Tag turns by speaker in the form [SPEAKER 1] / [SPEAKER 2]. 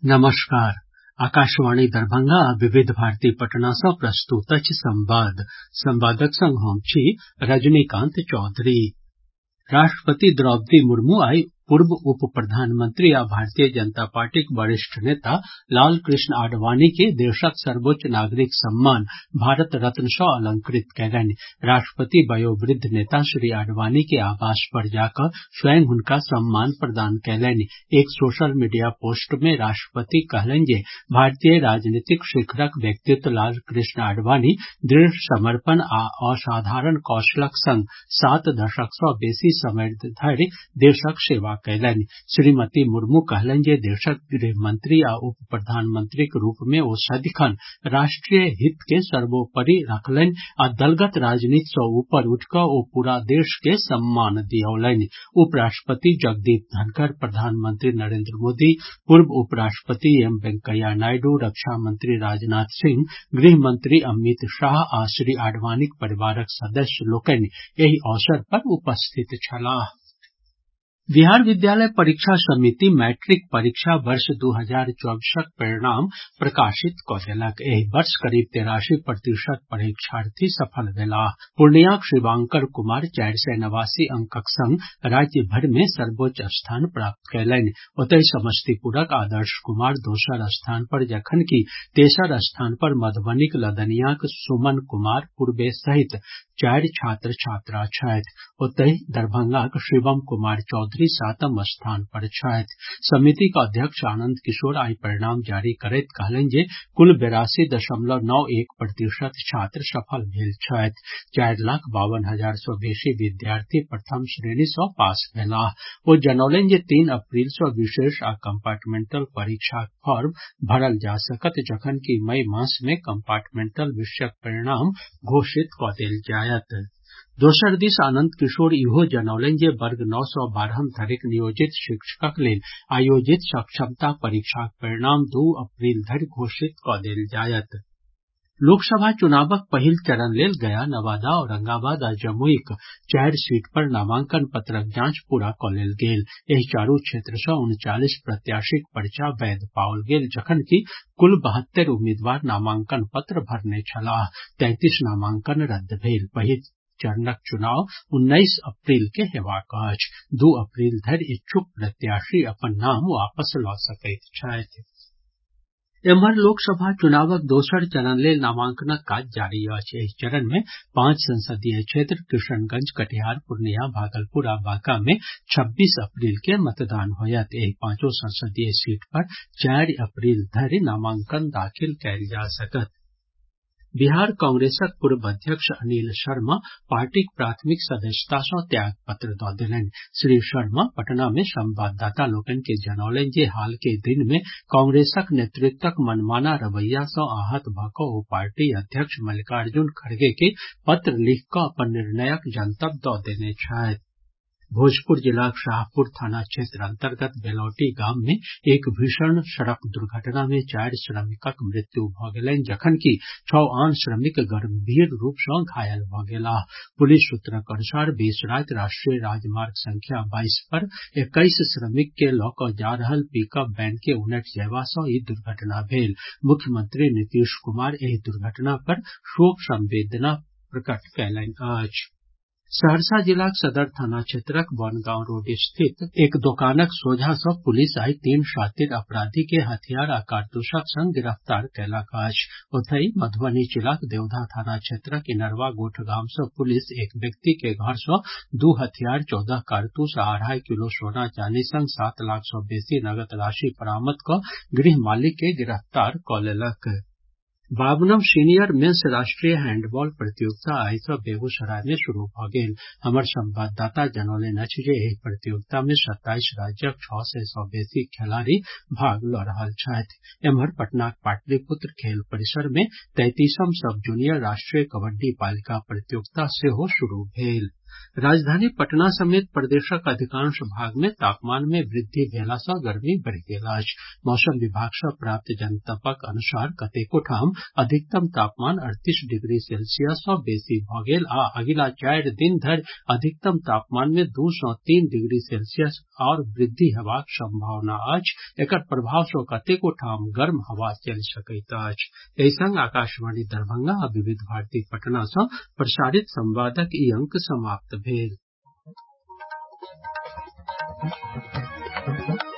[SPEAKER 1] नमस्कार। आकाशवाणी दरभंगा आ विविध भारती पटना सँ प्रस्तुत अछि संवाद। संवादक संग हम छी रजनीकांत चौधरी। राष्ट्रपति द्रौपदी मुर्मू आइ पूर्व उप प्रधानमंत्री आ भारतीय जनता पार्टीक वरिष्ठ नेता लालकृष्ण आडवाणी के देशक सर्वोच्च नागरिक सम्मान भारत रत्न सँ अलंकृत कयलनि। राष्ट्रपति वयोवृद्ध नेता श्री आडवाणी के आवास पर जा कऽ स्वयं हुनका सम्मान प्रदान कयलनि। एक सोशल मीडिया पोस्ट मे राष्ट्रपति कहलनि जे भारतीय राजनीतिक शिखरक व्यक्तित्व लालकृष्ण आडवाणी दृढ़ समर्पण आ असाधारण कौशलक संग 7 दशक सँ बेसी समय धरि देशक सेवा कयलनि। श्रीमती मुर्मू कहलनि जे देशक गृह मंत्री आ उप प्रधानमंत्रीक रूप मे ओ सदिखन राष्ट्रीय हित के सर्वोपरि रखलनि आ दलगत राजनीति सँ ऊपर उठि कऽ ओ पूरा देश के सम्मान दियौलनि। उपराष्ट्रपति जगदीप धनखड़, प्रधानमंत्री नरेंद्र मोदी, पूर्व उपराष्ट्रपति एम वेंकैया नायडू, रक्षा मंत्री राजनाथ सिंह, गृह मंत्री अमित शाह आ श्री आडवाणीक परिवारक सदस्य लोकनि एहि अवसर पर उपस्थित छलाह। बिहार विद्यालय परीक्षा समिति मैट्रिक परीक्षा वर्ष 2024क परिणाम प्रकाशित कऽ देलक। एहि वर्ष करीब 83% परीक्षार्थी सफल भेलाह। पूर्णियाक शिवांकर कुमार 489 अंकक संग राज्य भरि मे सर्वोच्च स्थान प्राप्त कयलनि। ओतहि समस्तीपुरक आदर्श कुमार दोसर स्थान पर जखनकि तेसर स्थान पर मधुबनीक लदनियाक सुमन कुमार पूर्वे सहित 4 छात्र छात्रा छथि। ओतहि दरभंगाक शिवम कुमार चौधरी 7म स्थान पर छथि। समितिक अध्यक्ष आनंद किशोर आइ परिणाम जारी करैत कहलनि जे कुल 82.91% छात्र सफल भेल छथि। 4,52,000 सँ बेसी विद्यार्थी प्रथम श्रेणी सँ पास भेलाह। ओ जनौलनि जे 3 अप्रैल सँ विशेष आ कंपार्टमेंटल परीक्षाक फॉर्म भरल जा सकत, जखनकि मई मास मे कंपार्टमेंटल विषयक परिणाम घोषित कऽ देल जायत। दोसर दिस आनंद किशोर इहो जनौलनि जे वर्ग 9 सँ 12 धरिक नियोजित शिक्षकक लेल आयोजित सक्षमता परीक्षाक परिणाम 2 अप्रैल धरि घोषित कऽ देल जायत। लोकसभा चुनावक पहिल चरण लेल गया, नवादा, औरंगाबाद आ जमुईक 4 सीट पर नामांकन पत्रक जांच पूरा कऽ लेल गेल। एहि चारू क्षेत्र सँ 39 प्रत्याशीक पर्चा वैध पाओल गेल, जखनकि कुल 72 उम्मीदवार नामांकन पत्र भरने छलाह। 33 नामांकन रद्द भेल। पहिल चरणक चुनाव 19 अप्रैल के हेबाक अछि। 2 अप्रैल धरि इच्छुक प्रत्याशी अपन नाम वापस लऽ सकैत छथि। एम्हर लोकसभा चुनावक दोसर चरण लेल नामांकनक काज जारी अछि। एहि चरण मे 5 संसदीय क्षेत्र किशनगंज, कटिहार, पूर्णिया, भागलपुर आ बांका मे 26 अप्रैल के मतदान होयत। एहि 5 संसदीय सीट पर 4 अप्रैल धरि नामांकन दाखिल कयल जा सकत। बिहार कांग्रेसक पूर्व अध्यक्ष अनिल शर्मा पार्टीक प्राथमिक सदस्यता सँ त्याग पत्र दऽ देलनि। श्री शर्मा पटना मे संवाददाता लोकनि के जनौलनि जे हाल के दिन मे कांग्रेसक नेतृत्वक मनमाना रवैया सँ आहत भऽ कऽ ओ पार्टी अध्यक्ष मल्लिकार्जुन खड़गे के पत्र लिखि कऽ अपन निर्णयक जनतब दऽ देने छथि। भोजपुर जिलाक शाहपुर थाना क्षेत्र अंतर्गत बेलौटी गाम मे एक भीषण सड़क दुर्घटना मे 4 श्रमिकक मृत्यु भऽ गेलनि, जखनकि 6 आन श्रमिक गंभीर रूप सँ घायल भऽ गेलाह। पुलिस सूत्रक अनुसार 20 राति राष्ट्रीय राजमार्ग संख्या 22 पर 21 श्रमिक के लऽ कऽ जा रहल पिकअप वैन के उनटि जयबा सँ ई दुर्घटना भेल। मुख्यमंत्री नीतीश कुमार एहि दुर्घटना पर शोक संवेदना प्रकट कयलनि अछि। सहरसा जिलाक सदर थाना क्षेत्रक बनगांव रोड स्थित एक दोकानक सोझा सँ पुलिस आइ 3 शातिर अपराधी के हथियार आ कारतूसक संग गिरफ्तार कयलक अछि। ओतहि मधुबनी जिलाक देवधा थाना क्षेत्रक इनरवा गोठ गाम सँ पुलिस एक व्यक्ति के घर सँ 2 हथियार, 14 कारतूस आ 2.5 किलो सोना चांदी संग 7 लाख सँ बेसी नगद राशि बरामद कऽ गृह मालिक के गिरफ्तार कऽ लेलक। 52वीं सीनियर मेंस राष्ट्रीय हैंडबॉल प्रतियोगिता आइ सँ बेगूसराय मे शुरू भऽ गेल। हमर संवाददाता जनौलनि अछि जे एहि प्रतियोगिता मे 27 राज्यक 600 सँ बेसी खेलाड़ी भाग लऽ रहल छथि। एम्हर पटनाक पाटलिपुत्र खेल परिसर मे 33म सब जूनियर राष्ट्रीय कबड्डी बालिका प्रतियोगिता सेहो शुरू भेल। राजधानी पटना समेत प्रदेशक अधिकांश भाग मे तापमान मे वृद्धि भेला सँ गर्मी बढ़ि गेल अछि। मौसम विभाग सँ प्राप्त जनतबक अनुसार कतेको ठाम अधिकतम तापमान 38 डिग्री सेल्सियस सँ बेसी भऽ गेल आ अगिला 4 दिन धरि अधिकतम तापमान मे 2 सँ 3 डिग्री सेल्सियस आओर वृद्धि हेबाक संभावना अछि। एकर प्रभाव सँ कतेको ठाम गर्म हवा चलि सकैत अछि। एहि संग आकाशवाणी दरभंगा आ विविध भारती पटना सँ प्रसारित संवादक ई अंक समाप्त भेल।